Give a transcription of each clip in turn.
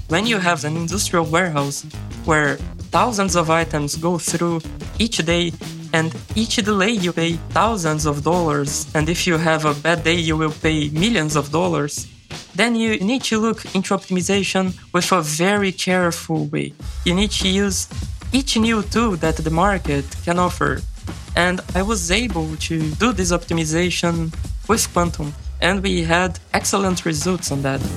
When you have an industrial warehouse where thousands of items go through each day, and each delay you pay thousands of dollars, and if you have a bad day you will pay millions of dollars, then you need to look into optimization with a very careful way. You need to use each new tool that the market can offer. And I was able to do this optimization with Quantum, and we had excellent results on that.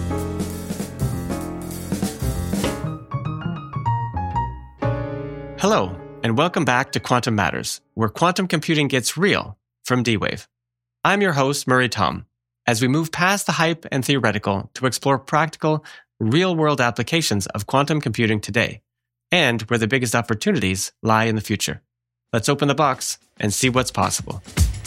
Hello, and welcome back to Quantum Matters, where quantum computing gets real from D-Wave. I'm your host, Murray Tom, as we move past the hype and theoretical to explore practical, real-world applications of quantum computing today, and where the biggest opportunities lie in the future. Let's open the box and see what's possible.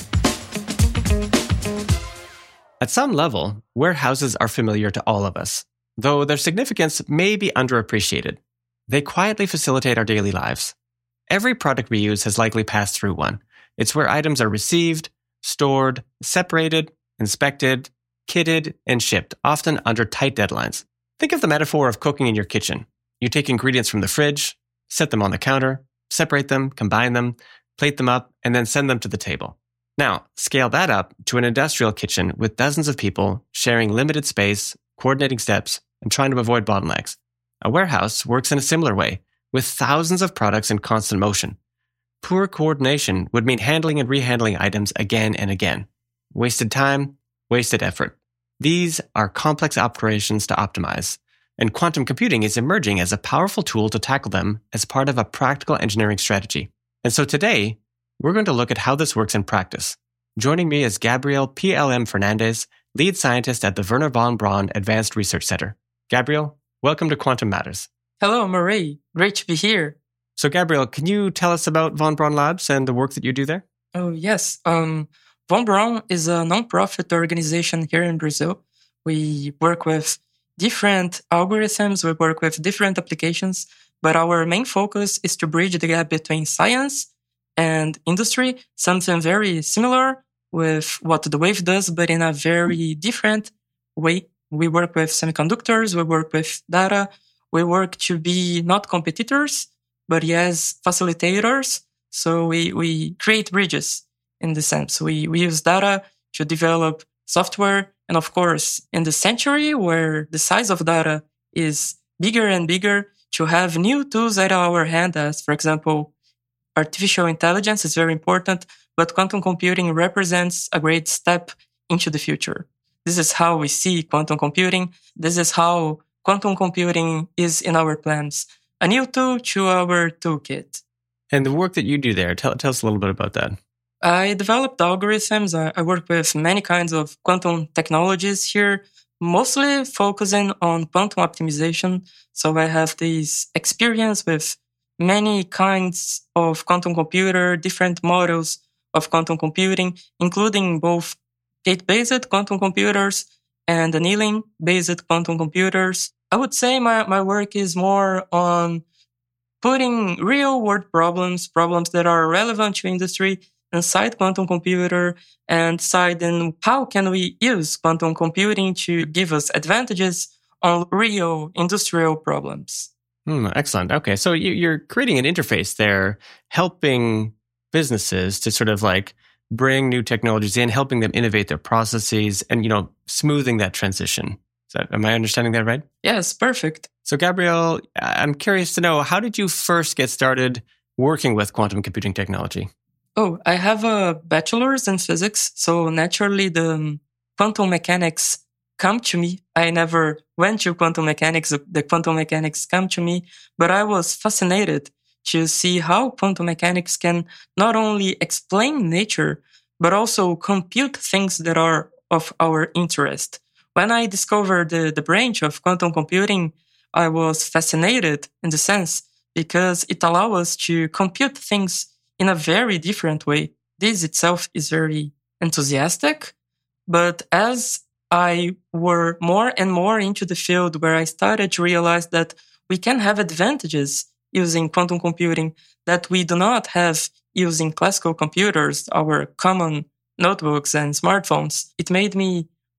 At some level, warehouses are familiar to all of us, though their significance may be underappreciated. They quietly facilitate our daily lives. Every product we use has likely passed through one. It's where items are received, stored, separated, inspected, kitted, and shipped, often under tight deadlines. Think of the metaphor of cooking in your kitchen. You take ingredients from the fridge, set them on the counter, separate them, combine them, plate them up, and then send them to the table. Now, scale that up to an industrial kitchen with dozens of people sharing limited space, coordinating steps, and trying to avoid bottlenecks. A warehouse works in a similar way, with thousands of products in constant motion. Poor coordination would mean handling and rehandling items again and again. Wasted time, wasted effort. These are complex operations to optimize, and quantum computing is emerging as a powerful tool to tackle them as part of a practical engineering strategy. And so today, we're going to look at how this works in practice. Joining me is Gabriel P.L.M. Fernandez, lead scientist at the Wernher von Braun Advanced Research Center. Gabriel, welcome to Quantum Matters. Hello, Murray. Great to be here. So, Gabriel, can you tell us about Von Braun Labs and the work that you do there? Oh, yes. Von Braun is a nonprofit organization here in Brazil. We work with different algorithms, we work with different applications, but our main focus is to bridge the gap between science and industry, something very similar with what the Wave does, but in a very different way. We work with semiconductors, we work with data, we work to be not competitors, but yes, facilitators. So we create bridges in the sense. We use data to develop software. And of course, in the century where the size of data is bigger and bigger, to have new tools at our hand, as for example, artificial intelligence is very important, but quantum computing represents a great step into the future. This is how we see quantum computing. This is how quantum computing is in our plans. A new tool to our toolkit. And the work that you do there, tell us a little bit about that. I developed algorithms. I work with many kinds of quantum technologies here, mostly focusing on quantum optimization. So I have this experience with many kinds of quantum computer, different models of quantum computing, including both gate-based quantum computers and annealing-based quantum computers. I would say my work is more on putting real-world problems that are relevant to industry inside quantum computer and deciding how can we use quantum computing to give us advantages on real industrial problems. Excellent. Okay, so you're creating an interface there, helping businesses to sort of like bring new technologies in, helping them innovate their processes and, smoothing that transition. Am I understanding that right? Yes, perfect. So, Gabriel, I'm curious to know, how did you first get started working with quantum computing technology? Oh, I have a bachelor's in physics, so naturally the quantum mechanics come to me. I never went to quantum mechanics, the quantum mechanics come to me, but I was fascinated to see how quantum mechanics can not only explain nature, but also compute things that are of our interest. When I discovered the branch of quantum computing, I was fascinated in the sense because it allows us to compute things in a very different way. This itself is very enthusiastic, but as I were more and more into the field where I started to realize that we can have advantages using quantum computing that we do not have using classical computers, our common notebooks and smartphones. It made me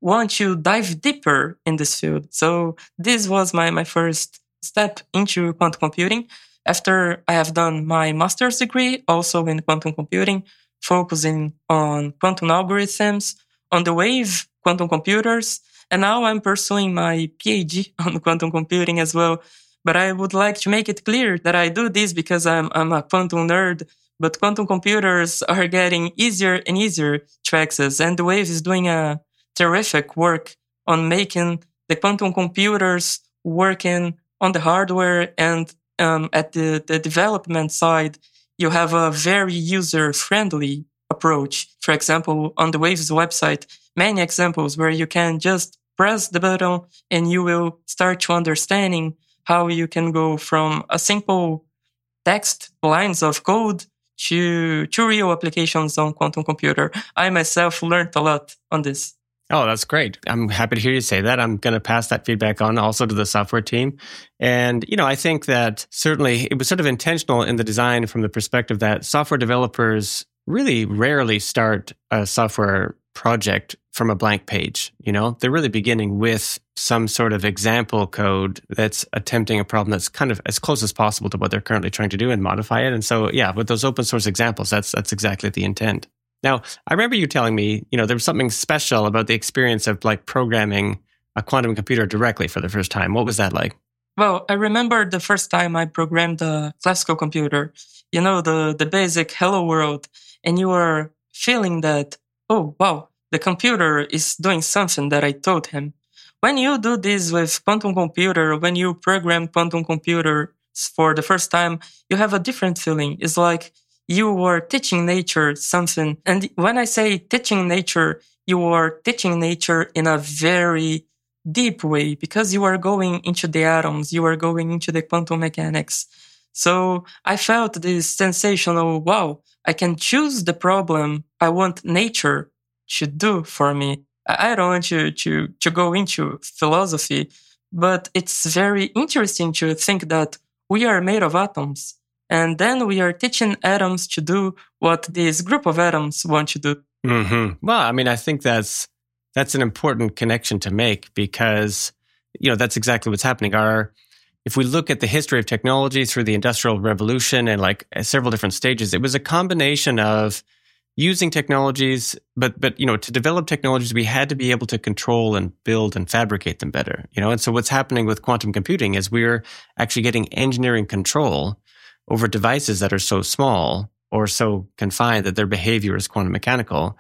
want to dive deeper in this field. So this was my first step into quantum computing. After I have done my master's degree, also in quantum computing, focusing on quantum algorithms, on the wave quantum computers. And now I'm pursuing my PhD on quantum computing as well. But I would like to make it clear that I do this because I'm a quantum nerd. But quantum computers are getting easier and easier to access. And the Wave is doing a terrific work on making the quantum computers working on the hardware. And at the development side, you have a very user-friendly approach. For example, on the Wave's website, many examples where you can just press the button and you will start to understanding how you can go from a simple text lines of code to real applications on quantum computer. I myself learned a lot on this. Oh, that's great. I'm happy to hear you say that. I'm going to pass that feedback on also to the software team. And, I think that certainly it was sort of intentional in the design from the perspective that software developers really rarely start a software project from a blank page. They're really beginning with some sort of example code that's attempting a problem that's kind of as close as possible to what they're currently trying to do and modify it. And so, yeah, with those open source examples, that's exactly the intent. Now, I remember you telling me, there was something special about the experience of like programming a quantum computer directly for the first time. What was that like? Well, I remember the first time I programmed a classical computer, the basic hello world, and you are feeling that, oh, wow, the computer is doing something that I told him. When you do this with quantum computer, when you program quantum computers for the first time, you have a different feeling. It's like you are teaching nature something. And when I say teaching nature, you are teaching nature in a very deep way because you are going into the atoms, you are going into the quantum mechanics. So I felt this sensational, wow, I can choose the problem I want nature to do for me. I don't want to go into philosophy, but it's very interesting to think that we are made of atoms. And then we are teaching atoms to do what this group of atoms want to do. Mm-hmm. Well, I think that's an important connection to make because, that's exactly what's happening. If we look at the history of technology through the Industrial Revolution and like several different stages, it was a combination of using technologies, but to develop technologies, we had to be able to control and build and fabricate them better, And so what's happening with quantum computing is we're actually getting engineering control over devices that are so small or so confined that their behavior is quantum mechanical.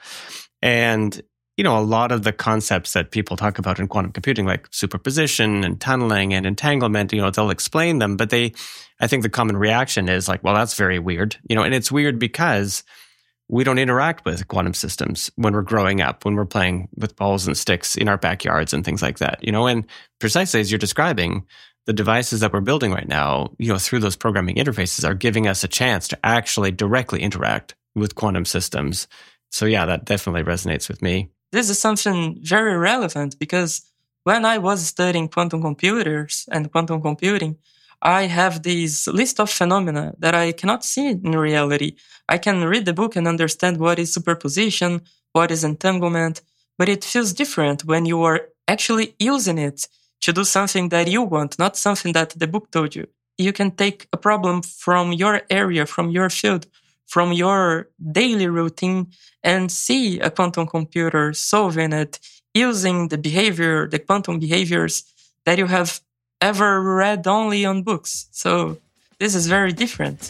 And, a lot of the concepts that people talk about in quantum computing, like superposition and tunneling and entanglement, they'll explain them, but I think the common reaction is like, well, that's very weird, and it's weird because we don't interact with quantum systems when we're growing up, when we're playing with balls and sticks in our backyards and things like that, and precisely as you're describing, the devices that we're building right now, through those programming interfaces are giving us a chance to actually directly interact with quantum systems. So yeah, that definitely resonates with me. This is something very relevant because when I was studying quantum computers and quantum computing, I have this list of phenomena that I cannot see in reality. I can read the book and understand what is superposition, what is entanglement, but it feels different when you are actually using it to do something that you want, not something that the book told you. You can take a problem from your area, from your field, from your daily routine and see a quantum computer solving it using the quantum behaviors that you have ever read only on books. So this is very different.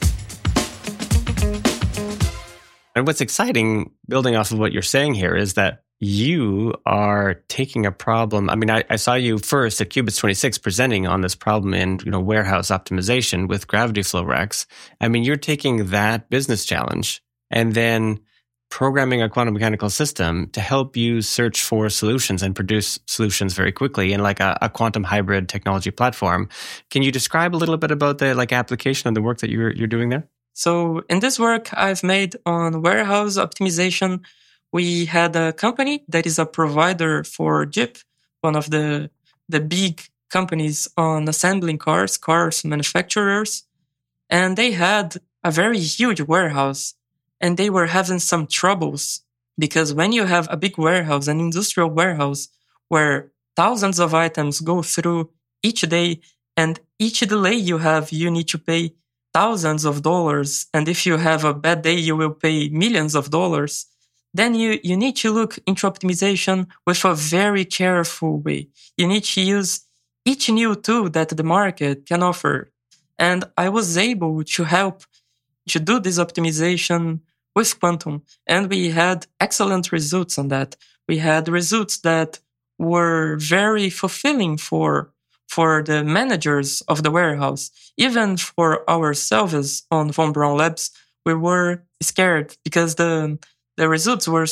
And what's exciting, building off of what you're saying here, is that you are taking a problem. I saw you first at Qubits 26 presenting on this problem in warehouse optimization with gravity flow racks. You're taking that business challenge and then programming a quantum mechanical system to help you search for solutions and produce solutions very quickly in like a quantum hybrid technology platform. Can you describe a little bit about the application and the work that you're doing there? So in this work I've made on warehouse optimization, we had a company that is a provider for Jeep, one of the big companies on assembling cars manufacturers. And they had a very huge warehouse and they were having some troubles because when you have a big warehouse, an industrial warehouse where thousands of items go through each day, and each delay you have, you need to pay thousands of dollars. And if you have a bad day, you will pay millions of dollars. Then you need to look into optimization with a very careful way. You need to use each new tool that the market can offer. And I was able to help to do this optimization with Quantum. And we had excellent results on that. We had results that were very fulfilling for the managers of the warehouse. Even for ourselves on Von Braun Labs, we were scared because the results were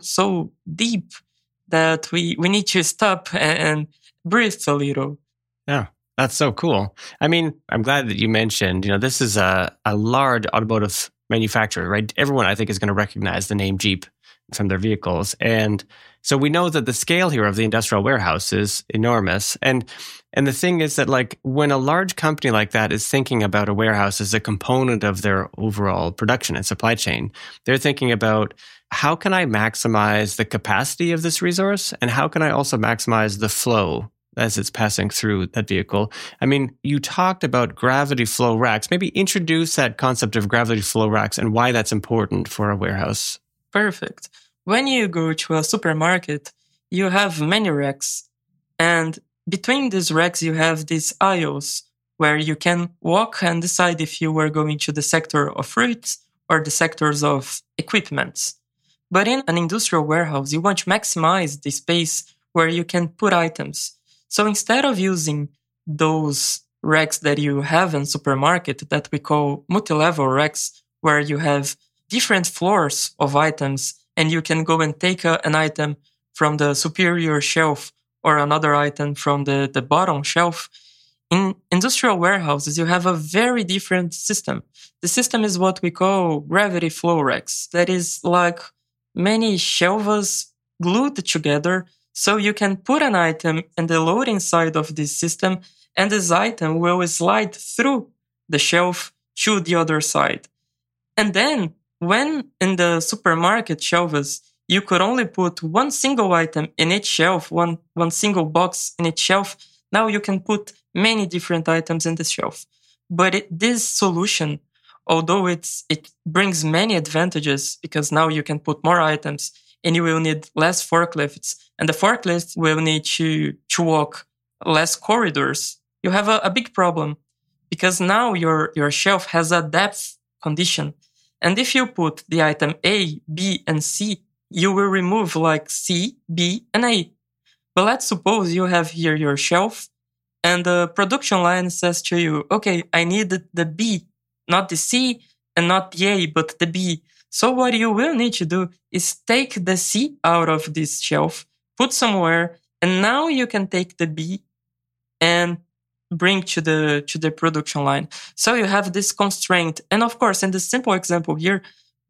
so deep that we need to stop and breathe a little. Yeah, that's so cool. I mean, I'm glad that you mentioned, this is a large automotive manufacturer, right? Everyone, I think, is going to recognize the name Jeep from their vehicles. And so we know that the scale here of the industrial warehouse is enormous. And the thing is that, like, when a large company like that is thinking about a warehouse as a component of their overall production and supply chain, they're thinking about, how can I maximize the capacity of this resource? And how can I also maximize the flow as it's passing through that vehicle? I mean, you talked about gravity flow racks. Maybe introduce that concept of gravity flow racks and why that's important for a warehouse. Perfect. When you go to a supermarket, you have many racks. And between these racks, you have these aisles where you can walk and decide if you were going to the sector of fruits or the sectors of equipments. But in an industrial warehouse, you want to maximize the space where you can put items. So instead of using those racks that you have in supermarket that we call multi-level racks, where you have different floors of items and you can go and take an item from the superior shelf or another item from the bottom shelf, in industrial warehouses, you have a very different system. The system is what we call gravity flow racks. That is like many shelves glued together. So you can put an item in the loading side of this system, and this item will slide through the shelf to the other side. And then when in the supermarket shelves, you could only put one single item in each shelf, one single box in each shelf. Now you can put many different items in the shelf. But this solution, although it brings many advantages, because now you can put more items and you will need less forklifts, and the forklifts will need to walk less corridors, you have a big problem, because now your shelf has a depth condition. And if you put the item A, B, and C, you will remove like C, B, and A. But let's suppose you have here your shelf, and the production line says to you, okay, I need the B, not the C, and not the A, but the B. So what you will need to do is take the C out of this shelf, put somewhere, and now you can take the B and bring to the production line. So you have this constraint. And of course, in the simple example here,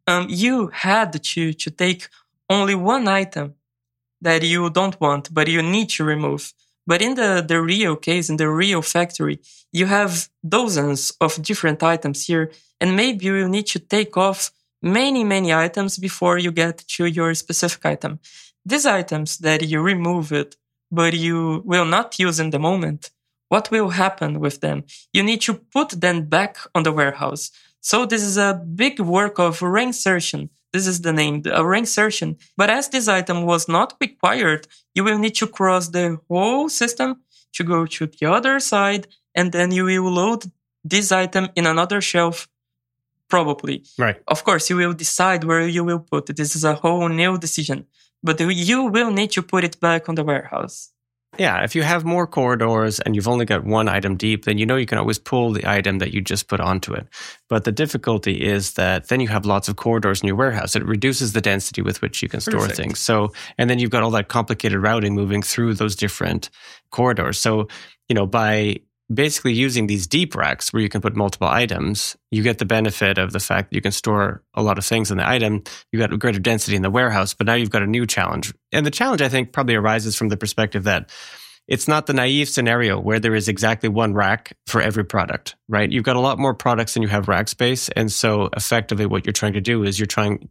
you had to take only one item that you don't want, but you need to remove. But in the real case, in the real factory, you have dozens of different items here, and maybe you will need to take off many items before you get to your specific item. These items that you remove it, but you will not use in the moment, what will happen with them? You need to put them back on the warehouse. So this is a big work of reinsertion. This is the name, a reinsertion. But as this item was not required, you will need to cross the whole system to go to the other side, and then you will load this item in another shelf, probably. Right. Of course, you will decide where you will put it. This is a whole new decision. But you will need to put it back on the warehouse. Yeah, if you have more corridors and you've only got one item deep, then you know you can always pull the item that you just put onto it. But the difficulty is that then you have lots of corridors in your warehouse. It reduces the density with which you can store Perfect. things. So, and then you've got all that complicated routing moving through those different corridors. So, by basically using these deep racks where you can put multiple items, you get the benefit of the fact that you can store a lot of things in the item. You've got greater density in the warehouse, but now you've got a new challenge. And the challenge, I think, probably arises from the perspective that, it's not the naive scenario where there is exactly one rack for every product, right? You've got a lot more products than you have rack space. And so effectively what you're trying to do is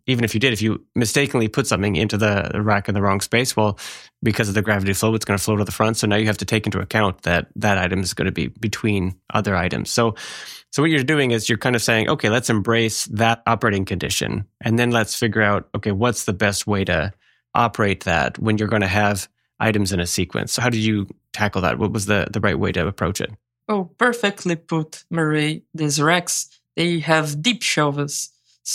if you mistakenly put something into the rack in the wrong space, well, because of the gravity flow, it's going to flow to the front. So now you have to take into account that that item is going to be between other items. So what you're doing is you're kind of saying, okay, let's embrace that operating condition. And then let's figure out, okay, what's the best way to operate that when you're going to have items in a sequence. So how did you tackle that? What was the right way to approach it? Oh, perfectly put, Murray. These racks, they have deep shelves.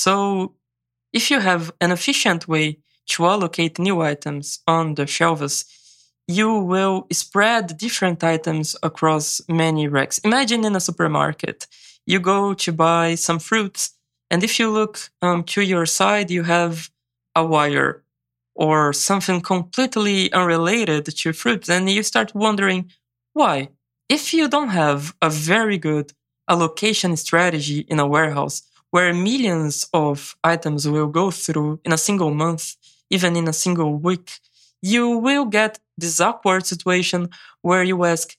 So if you have an efficient way to allocate new items on the shelves, you will spread different items across many racks. Imagine in a supermarket, you go to buy some fruits, and if you look to your side, you have a wire or something completely unrelated to fruits, and you start wondering why. If you don't have a very good allocation strategy in a warehouse where millions of items will go through in a single month, even in a single week, you will get this awkward situation where you ask,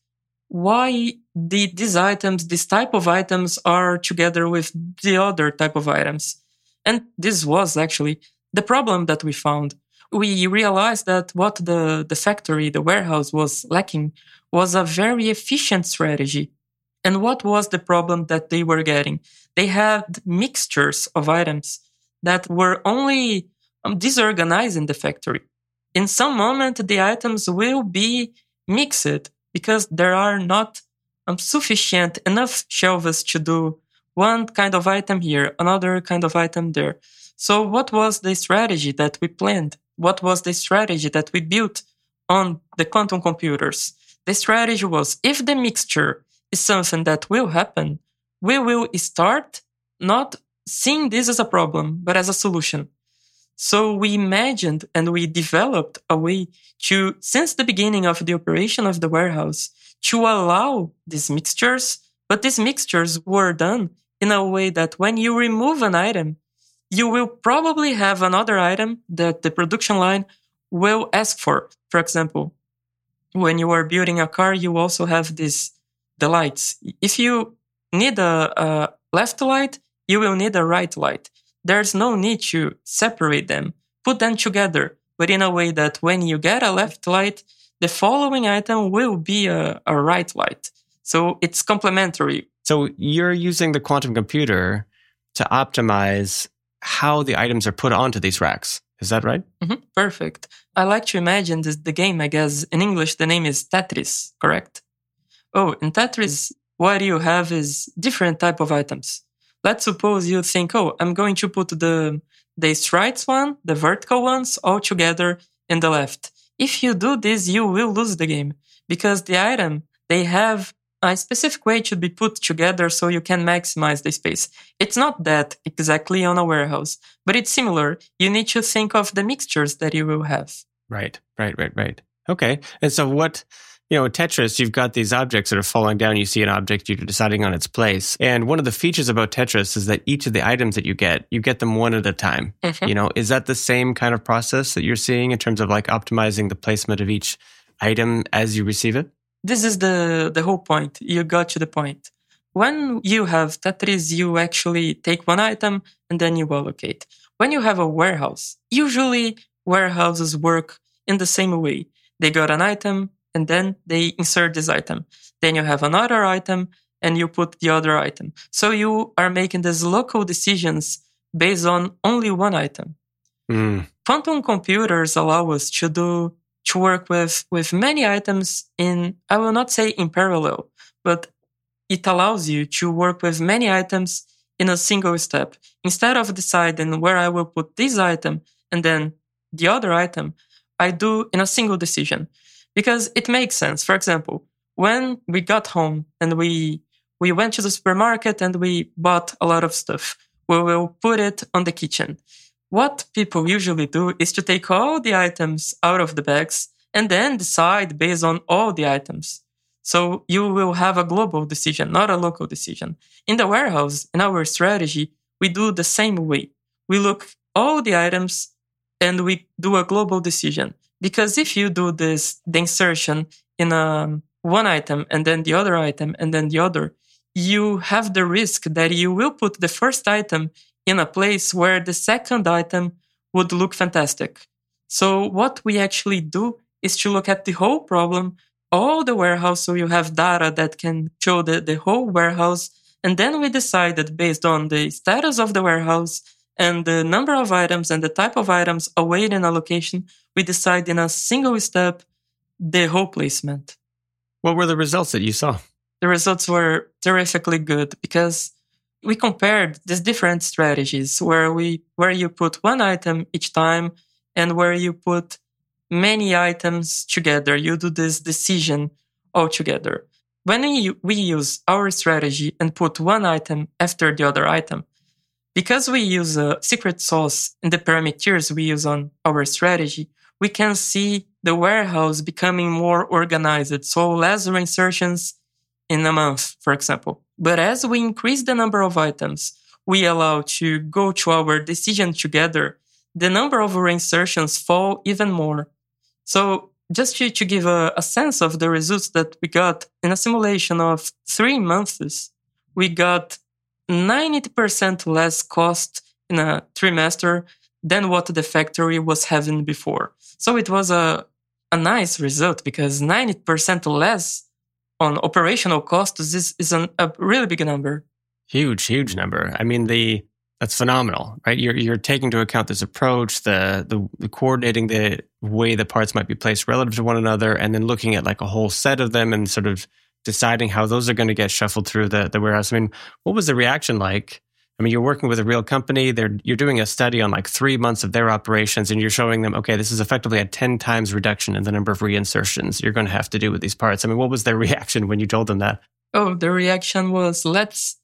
why these items, this type of items are together with the other type of items? And this was actually the problem that we found. We realized that what the factory, the warehouse was lacking was a very efficient strategy. And what was the problem that they were getting? They had mixtures of items that were only disorganized in the factory. In some moment, the items will be mixed because there are not sufficient enough shelves to do one kind of item here, another kind of item there. So what was the strategy that we planned? What was the strategy that we built on the quantum computers? The strategy was, if the mixture is something that will happen, we will start not seeing this as a problem, but as a solution. So we imagined and we developed a way to, since the beginning of the operation of the warehouse, to allow these mixtures, but these mixtures were done in a way that when you remove an item, you will probably have another item that the production line will ask for. For example, when you are building a car, you also have the lights. If you need a left light, you will need a right light. There's no need to separate them. Put them together, but in a way that when you get a left light, the following item will be a right light. So it's complementary. So you're using the quantum computer to optimize how the items are put onto these racks. Is that right? Mm-hmm. Perfect. I like to imagine the game, I guess, in English, the name is Tetris, correct? Oh, in Tetris, what you have is different type of items. Let's suppose you think, I'm going to put the stripes one, the vertical ones, all together in the left. If you do this, you will lose the game because the item, they have a specific way to be put together so you can maximize the space. It's not that exactly on a warehouse, but it's similar. You need to think of the mixtures that you will have. Right. Okay. And so what, in Tetris, you've got these objects that are falling down. You see an object, you're deciding on its place. And one of the features about Tetris is that each of the items that you get them one at a time. Mm-hmm. Is that the same kind of process that you're seeing in terms of like optimizing the placement of each item as you receive it? This is the whole point. You got to the point. When you have Tetris, you actually take one item and then you allocate. When you have a warehouse, usually warehouses work in the same way. They got an item and then they insert this item. Then you have another item and you put the other item. So you are making these local decisions based on only one item. Quantum computers allow us to work with many items I will not say in parallel, but it allows you to work with many items in a single step. Instead of deciding where I will put this item and then the other item, I do in a single decision because it makes sense. For example, when we got home and we went to the supermarket and we bought a lot of stuff, we will put it on the kitchen. What people usually do is to take all the items out of the bags and then decide based on all the items. So you will have a global decision, not a local decision. In the warehouse, in our strategy, we do the same way. We look all the items and we do a global decision. Because if you do the insertion in one item and then the other item and then the other, you have the risk that you will put the first item in a place where the second item would look fantastic. So what we actually do is to look at the whole problem, all the warehouse, so you have data that can show the whole warehouse. And then we decided based on the status of the warehouse and the number of items and the type of items awaiting in a location, we decide in a single step the whole placement. What were the results that you saw? The results were terrifically good because we compared these different strategies where you put one item each time and where you put many items together. You do this decision all together. When we use our strategy and put one item after the other item, because we use a secret sauce in the parameters we use on our strategy, we can see the warehouse becoming more organized. So less reinsertions in a month, for example. But as we increase the number of items we allow to go to our decision together, the number of reinsertions fall even more. So just to give a sense of the results that we got in a simulation of 3 months, we got 90% less cost in a trimester than what the factory was having before. So it was a nice result because 90% less on operational costs is a really big number. Huge number. I mean, that's phenomenal, right? You're taking into account this approach, the coordinating the way the parts might be placed relative to one another, and then looking at like a whole set of them and sort of deciding how those are going to get shuffled through the warehouse. I mean, what was the reaction like? I mean, you're working with a real company. You're doing a study on like 3 months of their operations, and you're showing them, okay, this is effectively a 10 times reduction in the number of reinsertions you're going to have to do with these parts. I mean, what was their reaction when you told them that? Oh, the reaction was, let's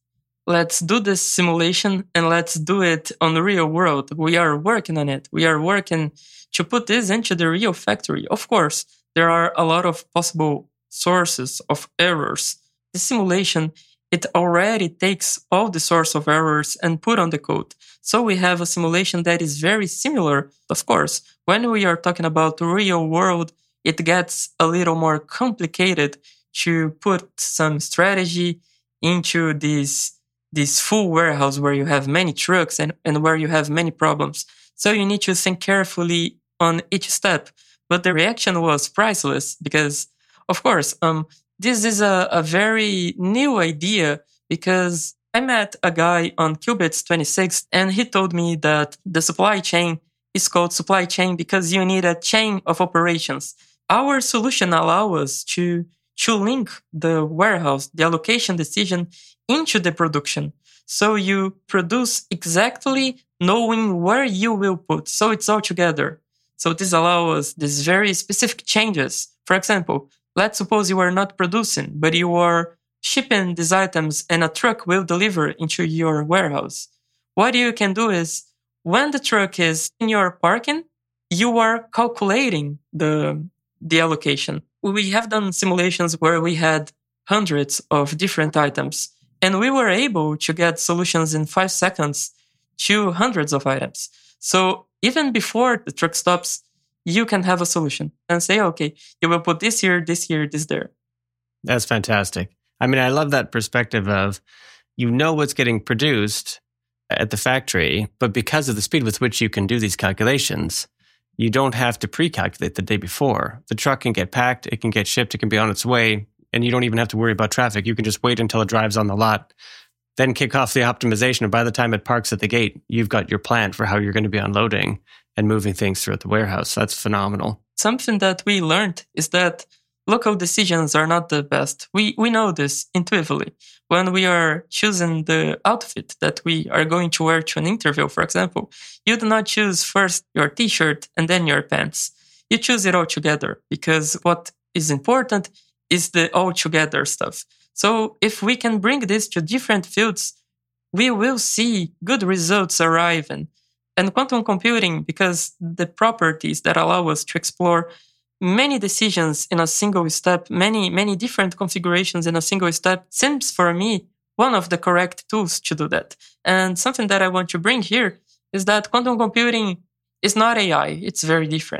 do this simulation and let's do it on the real world. We are working on it. We are working to put this into the real factory. Of course, there are a lot of possible sources of errors. The simulation, it already takes all the source of errors and put on the code. So we have a simulation that is very similar. Of course, when we are talking about the real world, it gets a little more complicated to put some strategy into this full warehouse where you have many trucks and where you have many problems. So you need to think carefully on each step. But the reaction was priceless because, of course, this is a very new idea because I met a guy on Qubits 26 and he told me that the supply chain is called supply chain because you need a chain of operations. Our solution allows us to link the warehouse, the allocation decision into the production. So you produce exactly knowing where you will put. So it's all together. So this allows us these very specific changes. For example, let's suppose you are not producing, but you are shipping these items and a truck will deliver into your warehouse. What you can do is when the truck is in your parking, you are calculating the allocation. We have done simulations where we had hundreds of different items and we were able to get solutions in 5 seconds to hundreds of items. So even before the truck stops, you can have a solution and say, okay, you will put this here, this there. That's fantastic. I mean, I love that perspective of, you know what's getting produced at the factory, but because of the speed with which you can do these calculations, you don't have to pre-calculate the day before. The truck can get packed, it can get shipped, it can be on its way, and you don't even have to worry about traffic. You can just wait until it drives on the lot, then kick off the optimization, and by the time it parks at the gate, you've got your plan for how you're going to be unloading and moving things throughout the warehouse. That's phenomenal. Something that we learned is that local decisions are not the best. We know this intuitively. When we are choosing the outfit that we are going to wear to an interview, for example, you do not choose first your t-shirt and then your pants. You choose it all together because what is important is the all together stuff. So if we can bring this to different fields, we will see good results arriving. And quantum computing, because the properties that allow us to explore many decisions in a single step, many different configurations in a single step, seems for me one of the correct tools to do that. And something that I want to bring here is that quantum computing is not AI. It's very different.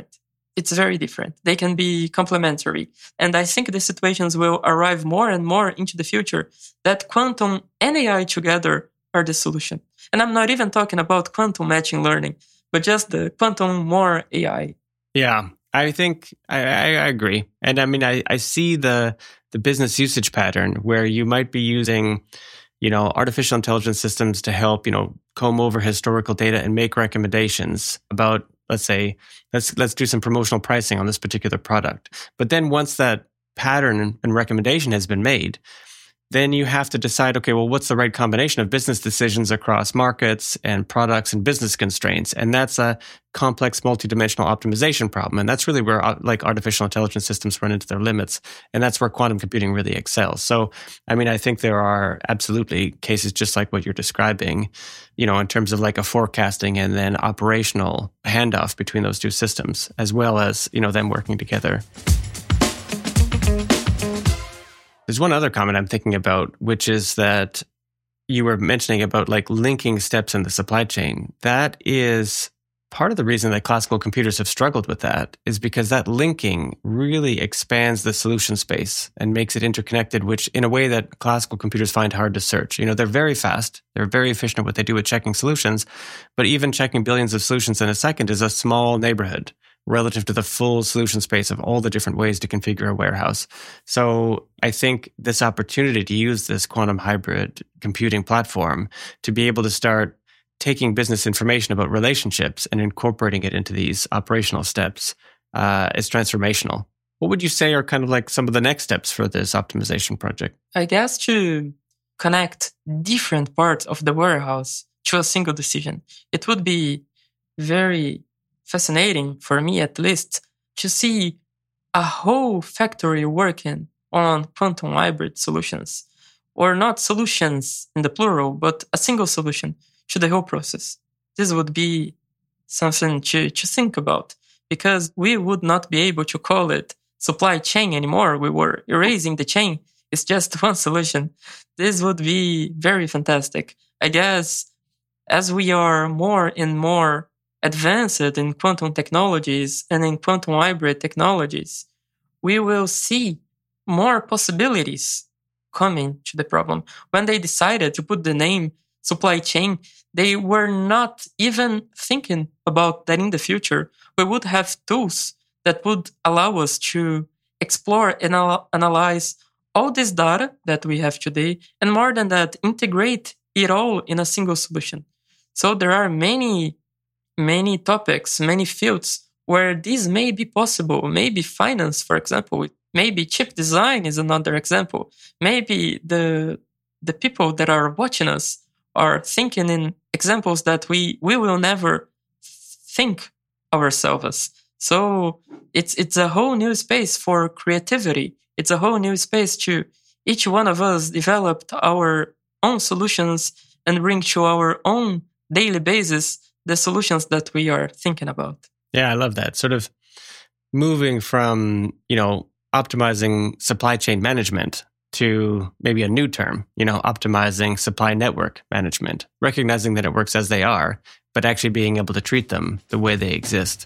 it's very different. They can be complementary. And I think the situations will arrive more and more into the future that quantum and AI together are the solution. And I'm not even talking about quantum machine learning, but just the quantum more AI. Yeah, I think I agree. And I mean, I see the business usage pattern where you might be using, artificial intelligence systems to help, comb over historical data and make recommendations about, let's say, let's do some promotional pricing on this particular product. But then once that pattern and recommendation has been made, then you have to decide, okay, well, what's the right combination of business decisions across markets and products and business constraints? And that's a complex multidimensional optimization problem. And that's really where artificial intelligence systems run into their limits. And that's where quantum computing really excels. So, I mean, I think there are absolutely cases just like what you're describing, in terms of like a forecasting and then operational handoff between those two systems, as well as, them working together. There's one other comment I'm thinking about, which is that you were mentioning about like linking steps in the supply chain. That is part of the reason that classical computers have struggled with that, is because that linking really expands the solution space and makes it interconnected, which in a way that classical computers find hard to search. They're very fast. They're very efficient at what they do with checking solutions, but even checking billions of solutions in a second is a small neighborhood relative to the full solution space of all the different ways to configure a warehouse. So I think this opportunity to use this quantum hybrid computing platform to be able to start taking business information about relationships and incorporating it into these operational steps is transformational. What would you say are kind of like some of the next steps for this optimization project? I guess to connect different parts of the warehouse to a single decision. It would be very fascinating, for me at least, to see a whole factory working on quantum hybrid solutions, or not solutions in the plural, but a single solution to the whole process. This would be something to think about, because we would not be able to call it supply chain anymore. We were erasing the chain. It's just one solution. This would be very fantastic. I guess as we are more and more advanced in quantum technologies and in quantum hybrid technologies, we will see more possibilities coming to the problem. When they decided to put the name supply chain, they were not even thinking about that in the future we would have tools that would allow us to explore and analyze all this data that we have today, and more than that, integrate it all in a single solution. So there are many topics, many fields where this may be possible. Maybe finance, for example. Maybe chip design is another example. Maybe the people that are watching us are thinking in examples that we will never think ourselves. So it's a whole new space for creativity. It's a whole new space to each one of us developed our own solutions and bring to our own daily basis the solutions that we are thinking about. Yeah, I love that. Sort of moving from, optimizing supply chain management to maybe a new term, optimizing supply network management, recognizing that it works as they are, but actually being able to treat them the way they exist.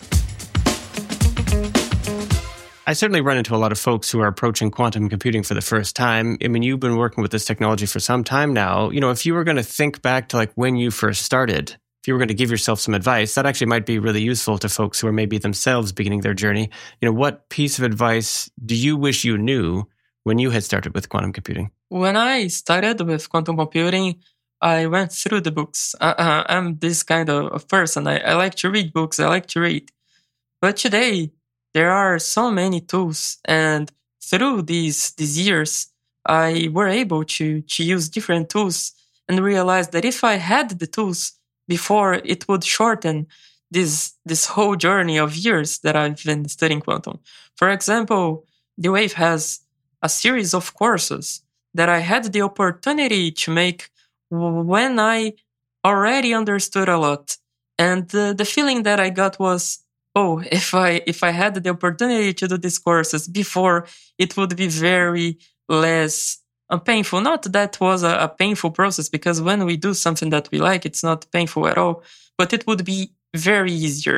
I certainly run into a lot of folks who are approaching quantum computing for the first time. I mean, you've been working with this technology for some time now. If you were going to think back to like when you first started, if you were going to give yourself some advice, that actually might be really useful to folks who are maybe themselves beginning their journey. What piece of advice do you wish you knew when you had started with quantum computing? When I started with quantum computing, I went through the books. I'm this kind of person. I like to read books. I like to read. But today, there are so many tools. And through these years, I were able to use different tools and realize that if I had the tools before, it would shorten this whole journey of years that I've been studying quantum. For example, D-Wave has a series of courses that I had the opportunity to make when I already understood a lot. And the feeling that I got was, if I had the opportunity to do these courses before, it would be very less painful. Not that was a painful process, because when we do something that we like, it's not painful at all, but it would be very easier.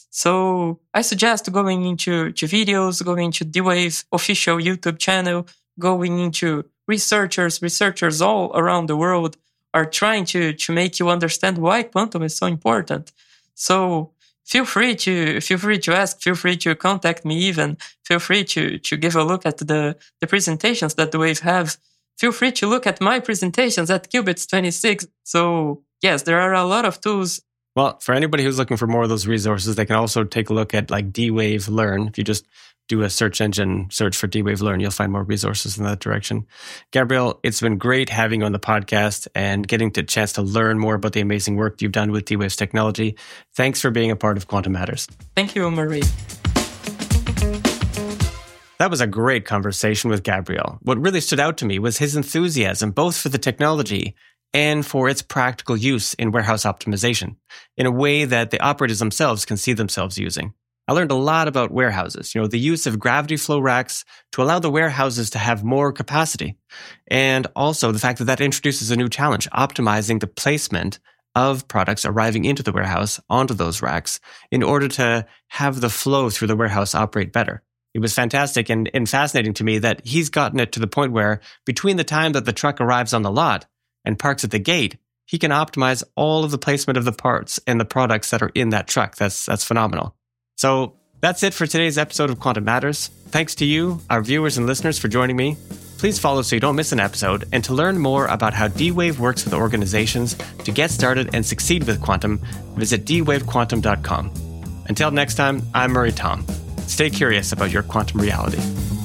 So I suggest going into videos, going into D-Wave official YouTube channel, going into researchers all around the world are trying to make you understand why quantum is so important. So feel free to ask, feel free to contact me even, feel free to give a look at the presentations that D-Wave have. Feel free to look at my presentations at Qubits 26. So yes, there are a lot of tools. Well, for anybody who's looking for more of those resources, they can also take a look at like D-Wave Learn. If you just do a search engine search for D-Wave Learn, you'll find more resources in that direction. Gabriel, it's been great having you on the podcast and getting the chance to learn more about the amazing work you've done with D-Wave's technology. Thanks for being a part of Quantum Matters. Thank you, Marie. That was a great conversation with Gabriel. What really stood out to me was his enthusiasm, both for the technology and for its practical use in warehouse optimization, in a way that the operators themselves can see themselves using. I learned a lot about warehouses, the use of gravity flow racks to allow the warehouses to have more capacity. And also the fact that introduces a new challenge, optimizing the placement of products arriving into the warehouse onto those racks in order to have the flow through the warehouse operate better. It was fantastic and fascinating to me that he's gotten it to the point where between the time that the truck arrives on the lot and parks at the gate, he can optimize all of the placement of the parts and the products that are in that truck. That's phenomenal. So that's it for today's episode of Quantum Matters. Thanks to you, our viewers and listeners, for joining me. Please follow so you don't miss an episode, and to learn more about how D-Wave works with organizations to get started and succeed with quantum, visit dwavequantum.com. Until next time, I'm Murray Tom. Stay curious about your quantum reality.